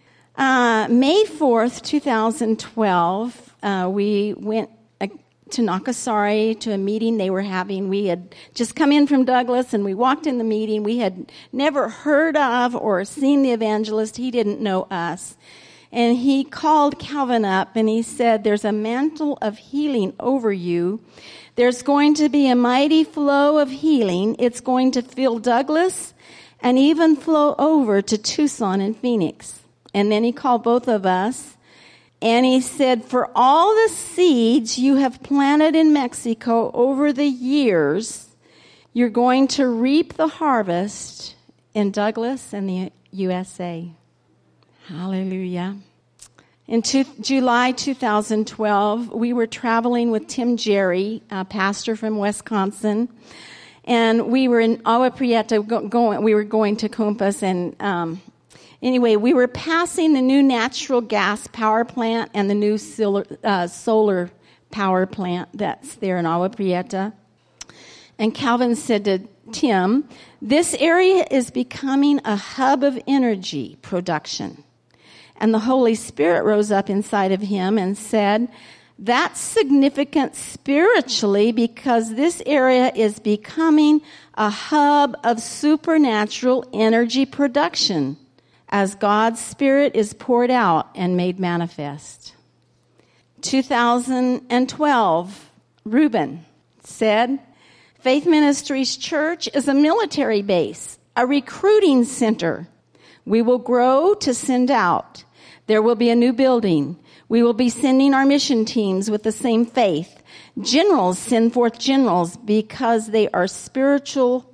May 4th, 2012, we went to Nakasari to a meeting they were having. We had just come in from Douglas, and we walked in the meeting. We had never heard of or seen the evangelist. He didn't know us. And he called Calvin up, and he said, there's a mantle of healing over you. There's going to be a mighty flow of healing. It's going to fill Douglas and even flow over to Tucson and Phoenix. And then he called both of us, and he said, for all the seeds you have planted in Mexico over the years, you're going to reap the harvest in Douglas and the USA. Hallelujah. In July 2012, we were traveling with Tim Jerry, a pastor from Wisconsin, and we were in Agua Prieta we were going to Compass, and anyway, we were passing the new natural gas power plant and the new solar power plant that's there in Agua Prieta. And Calvin said to Tim, this area is becoming a hub of energy production. And the Holy Spirit rose up inside of him and said, that's significant spiritually because this area is becoming a hub of supernatural energy production as God's Spirit is poured out and made manifest. 2012, Reuben said, Faith Ministries Church is a military base, a recruiting center. We will grow to send out. There will be a new building. We will be sending our mission teams with the same faith. Generals send forth generals because they are a spiritual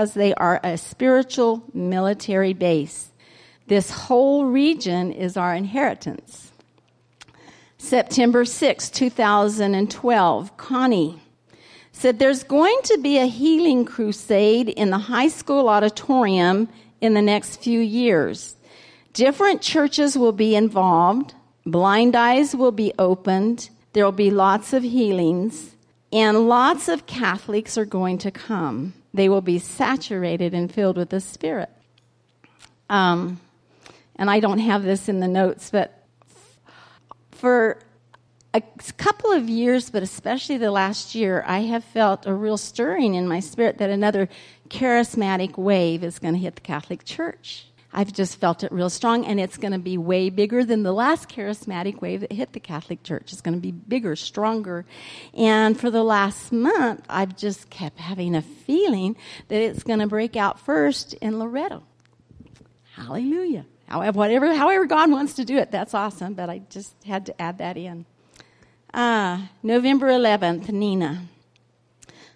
military base. This whole region is our inheritance. September 6, 2012, Connie said there's going to be a healing crusade in the high school auditorium in the next few years. Different churches will be involved. Blind eyes will be opened. There will be lots of healings. And lots of Catholics are going to come. They will be saturated and filled with the Spirit. And I don't have this in the notes, but for a couple of years, but especially the last year, I have felt a real stirring in my spirit that another charismatic wave is going to hit the Catholic Church. I've just felt it real strong, and it's going to be way bigger than the last charismatic wave that hit the Catholic Church. It's going to be bigger, stronger. And for the last month, I've just kept having a feeling that it's going to break out first in Loretto. Hallelujah. However God wants to do it, that's awesome, but I just had to add that in. November 11th, Nina.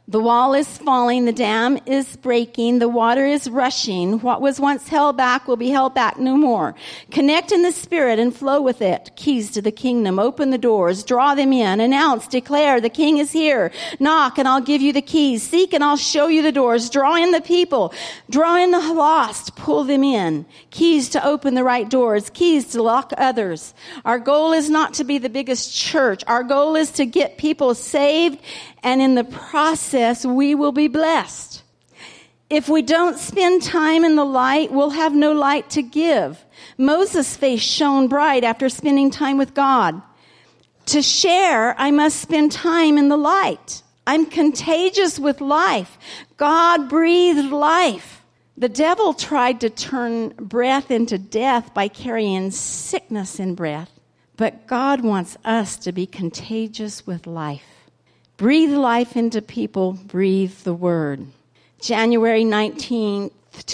The wall is falling, the dam is breaking, the water is rushing. What was once held back will be held back no more. Connect in the Spirit and flow with it. Keys to the kingdom. Open the doors, draw them in, announce, declare, the King is here. Knock and I'll give you the keys. Seek and I'll show you the doors. Draw in the people. Draw in the lost. Pull them in. Keys to open the right doors. Keys to lock others. Our goal is not to be the biggest church. Our goal is to get people saved, and in the process, we will be blessed. If we don't spend time in the light, we'll have no light to give. Moses' face shone bright after spending time with God. To share, I must spend time in the light. I'm contagious with life. God breathed life. The devil tried to turn breath into death by carrying sickness in breath. But God wants us to be contagious with life. Breathe life into people, breathe the word. January 19th,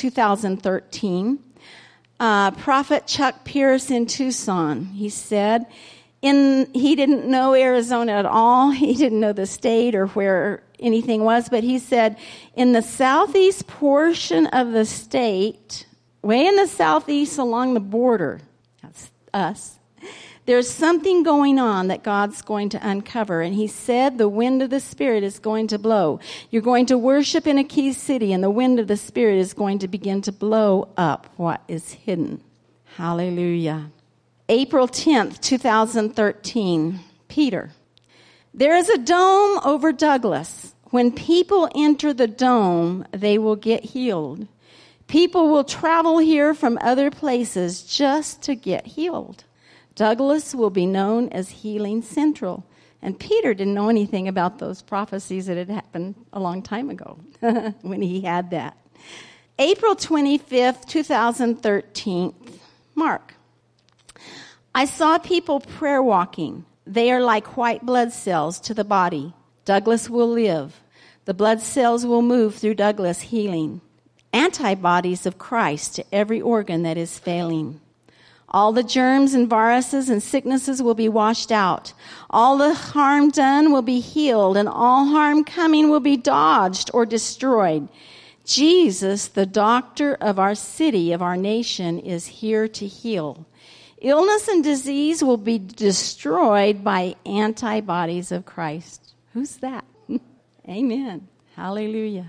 2013, Prophet Chuck Pierce in Tucson, he said, he didn't know Arizona at all. He didn't know the state or where anything was, but he said, in the southeast portion of the state, way in the southeast along the border, that's us, there's something going on that God's going to uncover. And he said the wind of the Spirit is going to blow. You're going to worship in a key city, and the wind of the Spirit is going to begin to blow up what is hidden. Hallelujah. April 10th, 2013, Peter. There is a dome over Douglas. When people enter the dome, they will get healed. People will travel here from other places just to get healed. Douglas will be known as Healing Central. And Peter didn't know anything about those prophecies that had happened a long time ago when he had that. April 25th, 2013, Mark. I saw people prayer walking. They are like white blood cells to the body. Douglas will live. The blood cells will move through Douglas, healing. Antibodies of Christ to every organ that is failing. All the germs and viruses and sicknesses will be washed out. All the harm done will be healed, and all harm coming will be dodged or destroyed. Jesus, the doctor of our city, of our nation, is here to heal. Illness and disease will be destroyed by antibodies of Christ. Who's that? Amen. Hallelujah.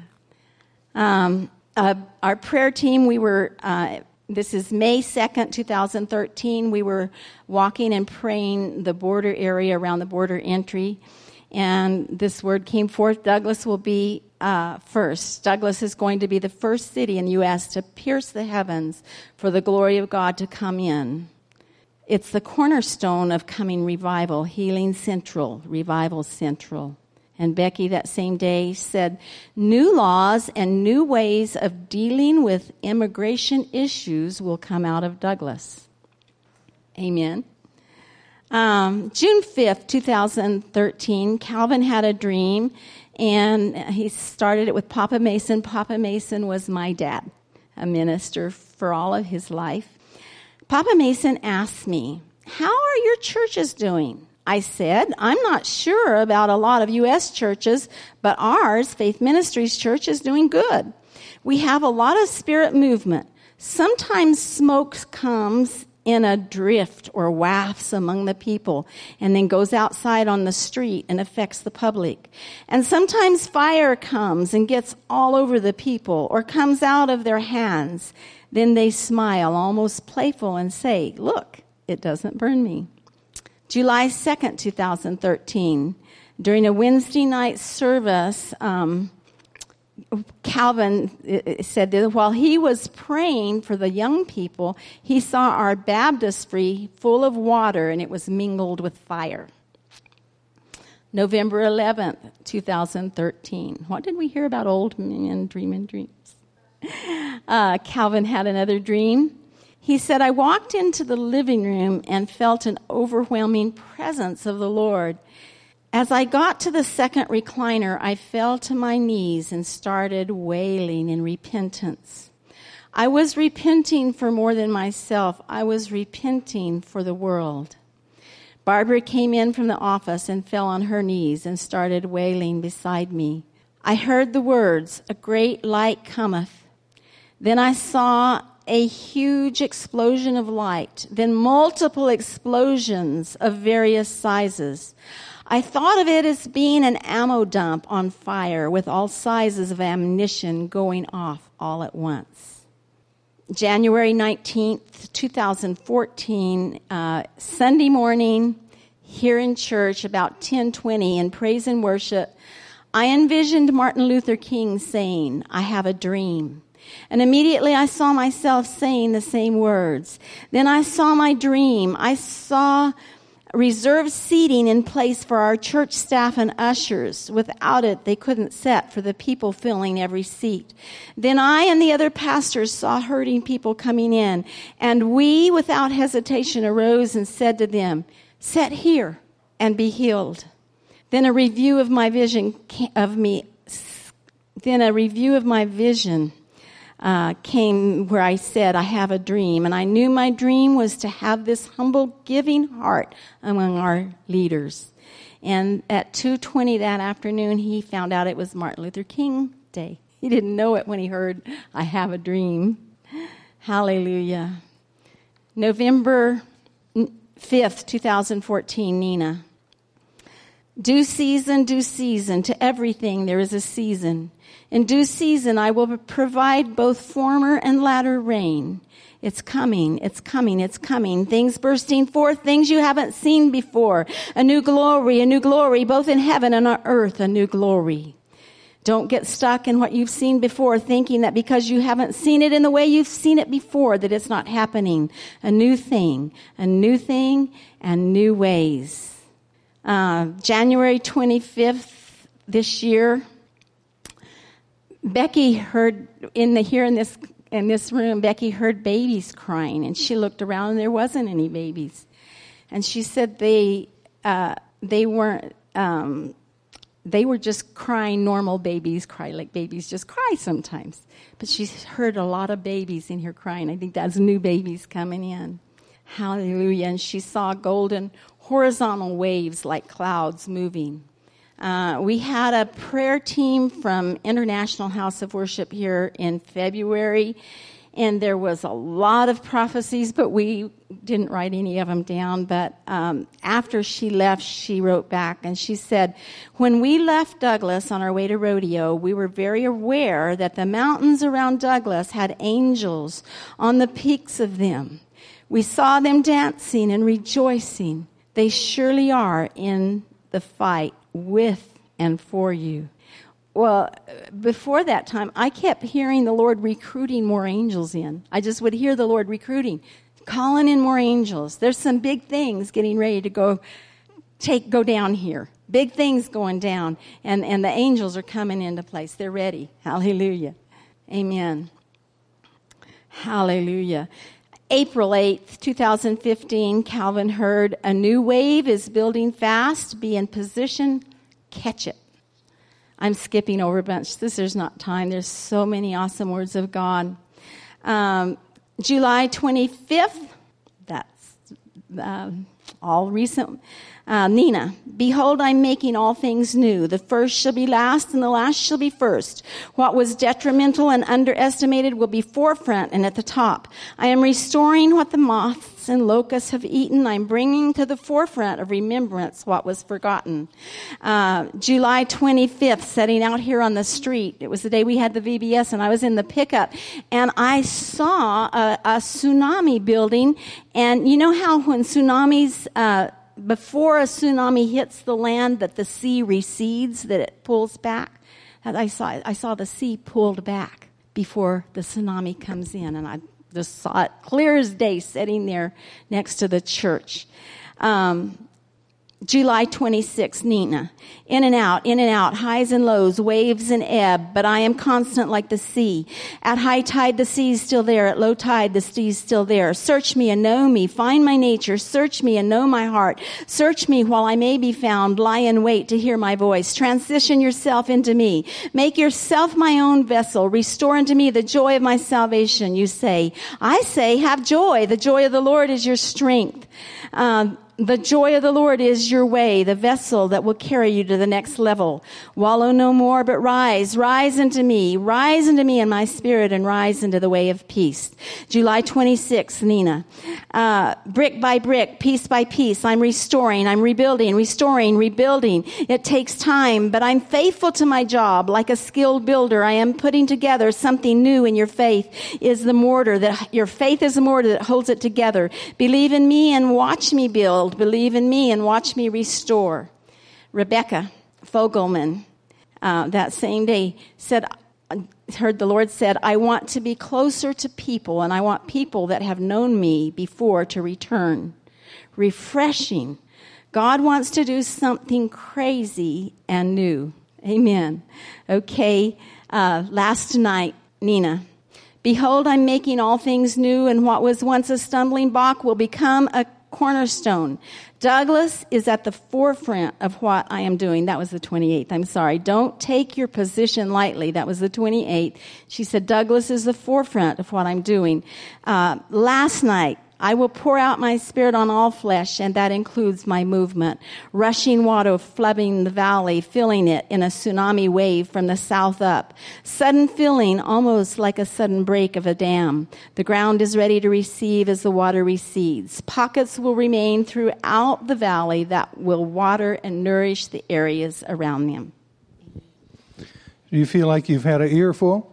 Our prayer team, this is May 2nd, 2013. We were walking and praying the border area around the border entry. And this word came forth. Douglas will be first. Douglas is going to be the first city in the U.S. to pierce the heavens for the glory of God to come in. It's the cornerstone of coming revival, Healing Central, Revival Central. And Becky that same day said, new laws and new ways of dealing with immigration issues will come out of Douglas. Amen. June 5th, 2013, Calvin had a dream, and he started it with Papa Mason. Papa Mason was my dad, a minister for all of his life. Papa Mason asked me, how are your churches doing? I said, I'm not sure about a lot of U.S. churches, but ours, Faith Ministries Church, is doing good. We have a lot of spirit movement. Sometimes smoke comes in a drift or wafts among the people and then goes outside on the street and affects the public. And sometimes fire comes and gets all over the people or comes out of their hands. Then they smile, almost playful, and say, look, it doesn't burn me. July 2nd, 2013, during a Wednesday night service, Calvin said that while he was praying for the young people, he saw our baptistry full of water and it was mingled with fire. November 11th, 2013. What did we hear about old men dreaming dreams? Calvin had another dream. He said, I walked into the living room and felt an overwhelming presence of the Lord. As I got to the second recliner, I fell to my knees and started wailing in repentance. I was repenting for more than myself. I was repenting for the world. Barbara came in from the office and fell on her knees and started wailing beside me. I heard the words, "A great light cometh." Then I saw a huge explosion of light, then multiple explosions of various sizes. I thought of it as being an ammo dump on fire with all sizes of ammunition going off all at once. January 19th, 2014, Sunday morning, here in church, about 10:20 in praise and worship, I envisioned Martin Luther King saying, "I have a dream." And immediately I saw myself saying the same words. Then I saw my dream. I saw reserved seating in place for our church staff and ushers. Without it, they couldn't sit for the people filling every seat. Then I and the other pastors saw hurting people coming in, and we, without hesitation, arose and said to them, "Sit here and be healed." Then a review of my vision came where I said, "I have a dream." And I knew my dream was to have this humble, giving heart among our leaders. And at 2:20 that afternoon, he found out it was Martin Luther King Day. He didn't know it when he heard, "I have a dream." Hallelujah. November 5th, 2014, Nina. Due season, to everything there is a season. In due season, I will provide both former and latter rain. It's coming, it's coming, it's coming. Things bursting forth, things you haven't seen before. A new glory, both in heaven and on earth, a new glory. Don't get stuck in what you've seen before, thinking that because you haven't seen it in the way you've seen it before, that it's not happening. A new thing, and new ways. January 25th this year, Becky heard in this room, Becky heard babies crying, and she looked around and there wasn't any babies. And she said they weren't, they were just crying, normal babies cry, like babies just cry sometimes. But she heard a lot of babies in here crying. I think that's new babies coming in. Hallelujah. And she saw golden horizontal waves like clouds moving. We had a prayer team from International House of Worship here in February, and there was a lot of prophecies, but we didn't write any of them down. But after she left, she wrote back, and she said, "When we left Douglas on our way to Rodeo, we were very aware that the mountains around Douglas had angels on the peaks of them. We saw them dancing and rejoicing. They surely are in the fight with and for you." Well, before that time, I kept hearing the Lord recruiting more angels in. I just would hear the Lord recruiting, calling in more angels. There's some big things getting ready to go down here. Big things going down. And the angels are coming into place. They're ready. Hallelujah. Amen. Hallelujah. April 8th, 2015, Calvin heard, "A new wave is building fast. Be in position. Catch it." I'm skipping over a bunch. There's not time. There's so many awesome words of God. July 25th, that's all recent. Nina, "Behold, I'm making all things new. The first shall be last, and the last shall be first. What was detrimental and underestimated will be forefront and at the top. I am restoring what the moths and locusts have eaten. I'm bringing to the forefront of remembrance what was forgotten." July 25th, setting out here on the street. It was the day we had the VBS, and I was in the pickup, and I saw a tsunami building. And you know how when tsunamis... before a tsunami hits the land, that the sea recedes, that it pulls back. I saw the sea pulled back before the tsunami comes in, and I just saw it clear as day sitting there next to the church. July 26, Nina. In and out, highs and lows, waves and ebb, but I am constant like the sea. At high tide, the sea is still there. At low tide, the sea is still there. Search me and know me. Find my nature. Search me and know my heart. Search me while I may be found. Lie in wait to hear my voice. Transition yourself into me. Make yourself my own vessel. Restore unto me the joy of my salvation, you say. I say, have joy. The joy of the Lord is your strength. The joy of the Lord is your way, the vessel that will carry you to the next level. Wallow no more, but rise. Rise into me in my spirit, and rise into the way of peace. July 26th, Nina. Brick by brick, piece by piece, I'm restoring, I'm rebuilding, restoring, rebuilding. It takes time, but I'm faithful to my job. Like a skilled builder, I am putting together something new in your faith. Your faith is the mortar that holds it together. Believe in me and watch me build. Believe in me and watch me restore. Rebecca Fogelman, that same day heard the Lord said, I want to be closer to people, and I want people that have known me before to return. Refreshing. God wants to do something crazy and new. Amen. Okay, last night, Nina. Behold, I'm making all things new, and what was once a stumbling block will become a cornerstone. Douglas is at the forefront of what I am doing. That was the 28th. I'm sorry. Don't take your position lightly. That was the 28th. She said, Douglas is the forefront of what I'm doing. Last night, I will pour out my spirit on all flesh, and that includes my movement. Rushing water flooding the valley, filling it in a tsunami wave from the south up. Sudden filling, almost like a sudden break of a dam. The ground is ready to receive as the water recedes. Pockets will remain throughout the valley that will water and nourish the areas around them. Do you feel like you've had an earful?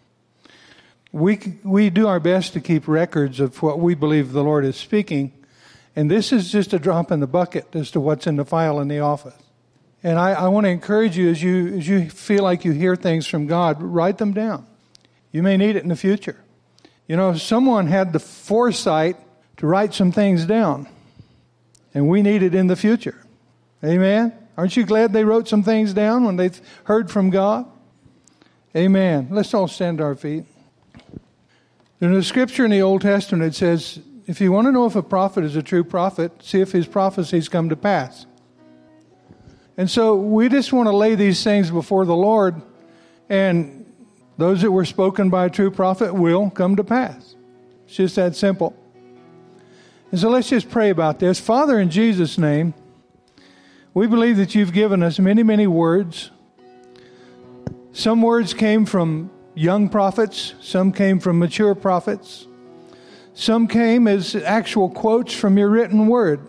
We do our best to keep records of what we believe the Lord is speaking, and this is just a drop in the bucket as to what's in the file in the office. And I want to encourage you, as you feel like you hear things from God, write them down. You may need it in the future. You know, someone had the foresight to write some things down, and we need it in the future. Amen? Aren't you glad they wrote some things down when they heard from God? Amen. Let's all stand to our feet. There's a scripture in the Old Testament that says, if you want to know if a prophet is a true prophet, see if his prophecies come to pass. And so we just want to lay these things before the Lord, and those that were spoken by a true prophet will come to pass. It's just that simple. And so let's just pray about this. Father, in Jesus' name, we believe that you've given us many, many words. Some words came from young prophets. Some came from mature prophets. Some came as actual quotes from your written word.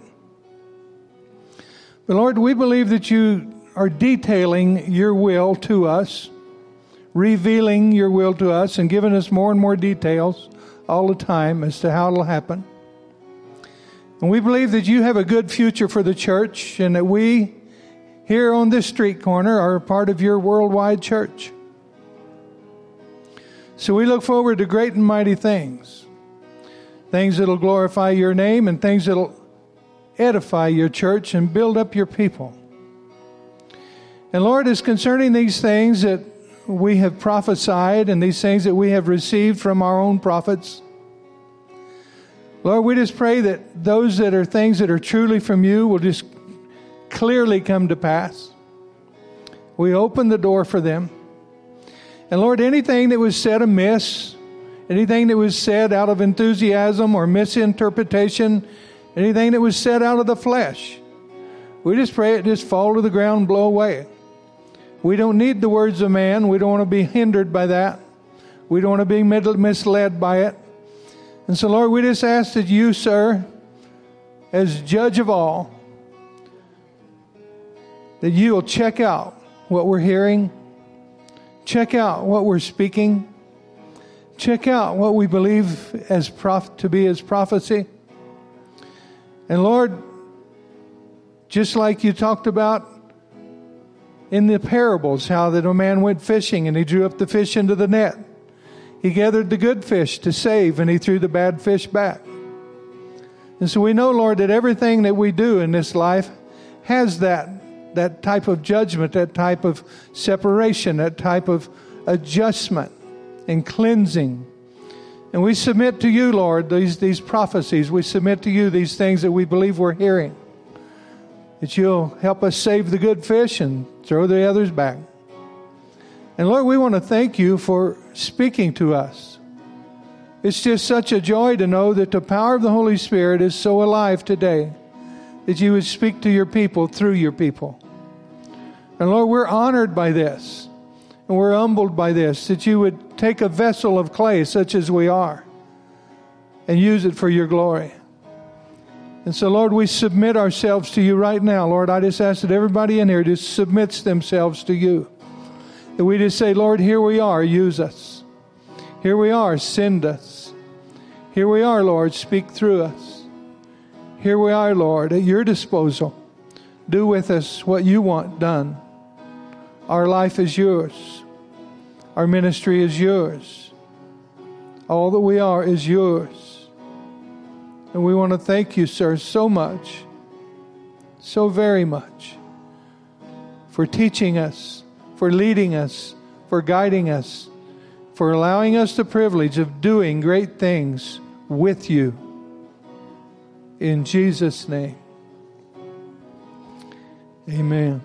But Lord, we believe that you are detailing your will to us, revealing your will to us, and giving us more and more details all the time as to how it'll happen. And we believe that you have a good future for the church, and that we here on this street corner are a part of your worldwide church. So we look forward to great and mighty things. Things that will glorify your name, and things that will edify your church and build up your people. And Lord, as concerning these things that we have prophesied and these things that we have received from our own prophets, Lord, we just pray that those that are things that are truly from you will just clearly come to pass. We open the door for them. And Lord, anything that was said amiss, anything that was said out of enthusiasm or misinterpretation, anything that was said out of the flesh, we just pray it just fall to the ground and blow away. We don't need the words of man. We don't want to be hindered by that. We don't want to be misled by it. And so, Lord, we just ask that you, sir, as judge of all, that you will check out what we're hearing, check out what we're speaking, check out what we believe as to be as prophecy. And Lord, just like you talked about in the parables, how that a man went fishing and he drew up the fish into the net. He gathered the good fish to save, and he threw the bad fish back. And so we know, Lord, that everything that we do in this life has that type of judgment, that type of separation, that type of adjustment and cleansing. And we submit to you, Lord, these prophecies. We submit to you these things that we believe we're hearing. That you'll help us save the good fish and throw the others back. And Lord, we want to thank you for speaking to us. It's just such a joy to know that the power of the Holy Spirit is so alive today, that you would speak to your people through your people. And Lord, we're honored by this. And we're humbled by this, that you would take a vessel of clay such as we are and use it for your glory. And so, Lord, we submit ourselves to you right now. Lord, I just ask that everybody in here just submits themselves to you. That we just say, Lord, here we are, use us. Here we are, send us. Here we are, Lord, speak through us. Here we are, Lord, at your disposal. Do with us what you want done. Our life is yours. Our ministry is yours. All that we are is yours. And we want to thank you, sir, so much, so very much, for teaching us, for leading us, for guiding us, for allowing us the privilege of doing great things with you. In Jesus' name. Amen.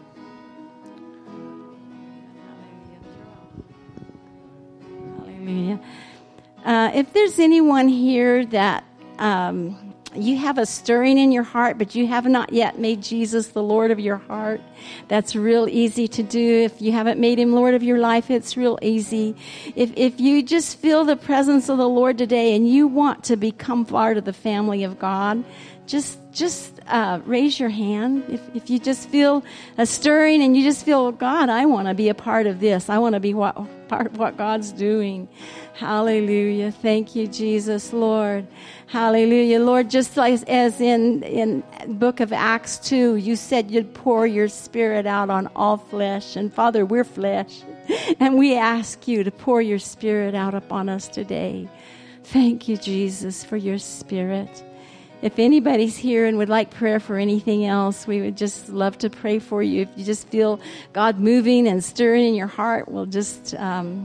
Hallelujah. If there's anyone here that you have a stirring in your heart, but you have not yet made Jesus the Lord of your heart, that's real easy to do. If you haven't made him Lord of your life, it's real easy. If you just feel the presence of the Lord today and you want to become part of the family of God, just raise your hand. If you just feel a stirring and you just feel, God, I want to be a part of this. I want to be part of what God's doing. Hallelujah. Thank you, Jesus, Lord. Hallelujah. Lord, just like as in book of Acts 2, you said you'd pour your spirit out on all flesh. And Father, we're flesh. And we ask you to pour your spirit out upon us today. Thank you, Jesus, for your spirit. If anybody's here and would like prayer for anything else, we would just love to pray for you. If you just feel God moving and stirring in your heart, we'll just,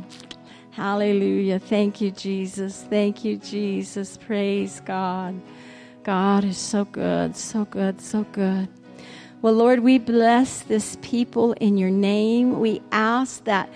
hallelujah. Thank you, Jesus. Thank you, Jesus. Praise God. God is so good, so good, so good. Well, Lord, we bless this people in your name. We ask that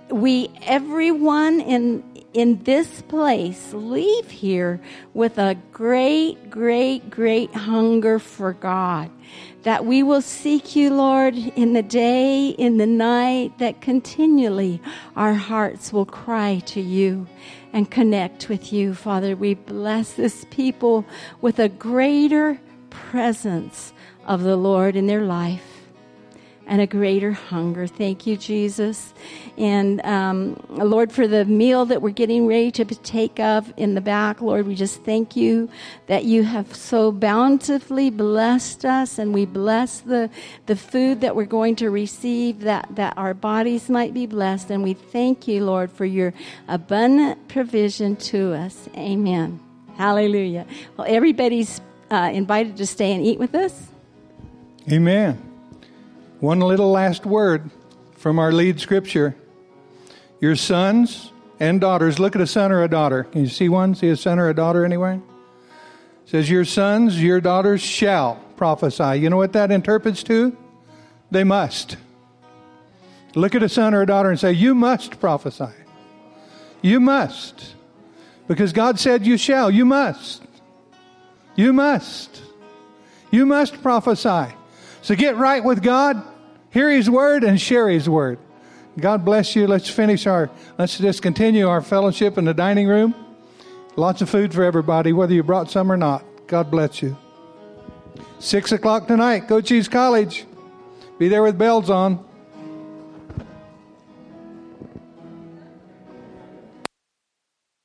everyone in this place leave here with a great, great, great hunger for God. That we will seek you, Lord, in the day, in the night, that continually our hearts will cry to you and connect with you. Father, we bless this people with a greater presence of the Lord in their life and a greater hunger. Thank you, Jesus. And Lord, for the meal that we're getting ready to partake of in the back, Lord, we just thank you that you have so bountifully blessed us, and we bless the food that we're going to receive, that our bodies might be blessed. And we thank you, Lord, for your abundant provision to us. Amen. Hallelujah. Well, everybody's invited to stay and eat with us. Amen. One little last word from our lead scripture. Your sons and daughters. Look at a son or a daughter. Can you see one? See a son or a daughter anywhere? It says, your sons, your daughters shall prophesy. You know what that interprets to? They must. Look at a son or a daughter and say, you must prophesy. You must. Because God said you shall. You must. You must. You must prophesy. So get right with God, hear his word, and share his word. God bless you. Let's just continue our fellowship in the dining room. Lots of food for everybody, whether you brought some or not. God bless you. 6 o'clock tonight, Cochise College. Be there with bells on.